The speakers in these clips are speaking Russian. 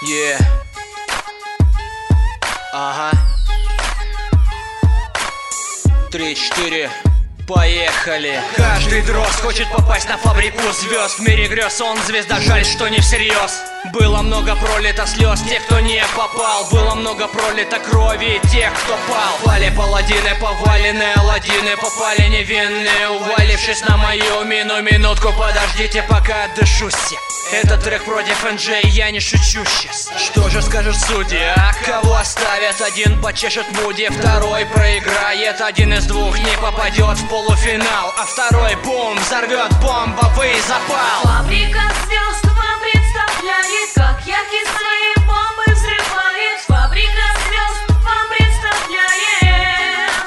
Yeah. Ага. 3-4. Поехали. Каждый дрозд хочет попасть на фабрику звезд. В мире грез он звезда, жаль, что не всерьез. Было много пролито слез тех, кто не попал. Было много пролито крови тех, кто пал. Пали паладины, повалены аладдины. Попали невинные, увалившись на мою мину. Минутку подождите, пока отдышусь. Этот трек против NJ, я не шучу сейчас. Что же скажет судья? Кого оставят? Один почешет Муди, второй проиграет. Один из двух не попадет в полуфинал, а второй бум, взорвет бомбовый запал. Фабрика звезд вам представляет, как яркие свои бомбы взрывает. Фабрика звезд вам представляет.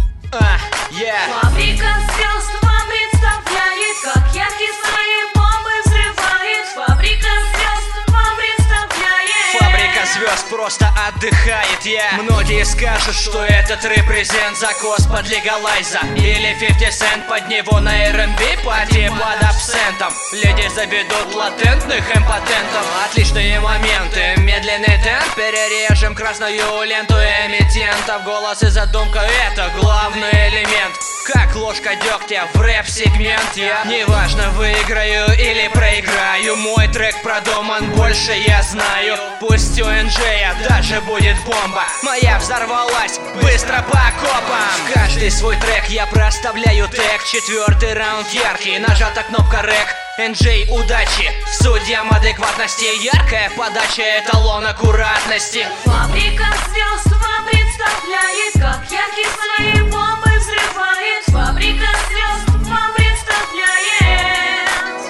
Фабрика звезд вам представляет, как яркие свои бомбы взрывает. Фабрика звезд вам представляет. Фабрика звезд просто отдыхает, Многие скажут, что этот репрезент закос под легалайза. Или 50 Cent под него на R&B пати под абсентом. Леди заведут латентных импотентов. Отличные моменты, медленный темп. Перережем красную ленту эмитентов. Голос и задумка — это главный элемент. Как ложка дегтя в рэп-сегмент. Я неважно, выиграю или проиграю, мой трек продуман, больше я знаю. Пусть у NJ даже будет бомба, моя взорвалась быстро по окопам. В каждый свой трек я проставляю тег. Четвертый раунд яркий, нажата кнопка рэк. NJ удачи, судьям адекватности. Яркая подача, эталон аккуратности. Фабрика звезд вам представляет, как яркие свои бомбы взрывает. Фабрика звезд вам представляет.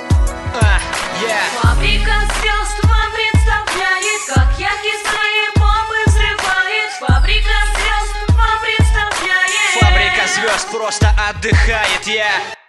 Фабрика звезд вам представляет, как яркие свои бомбы взрывает. Фабрика звезд вам представляет. Фабрика звезд просто отдыхает,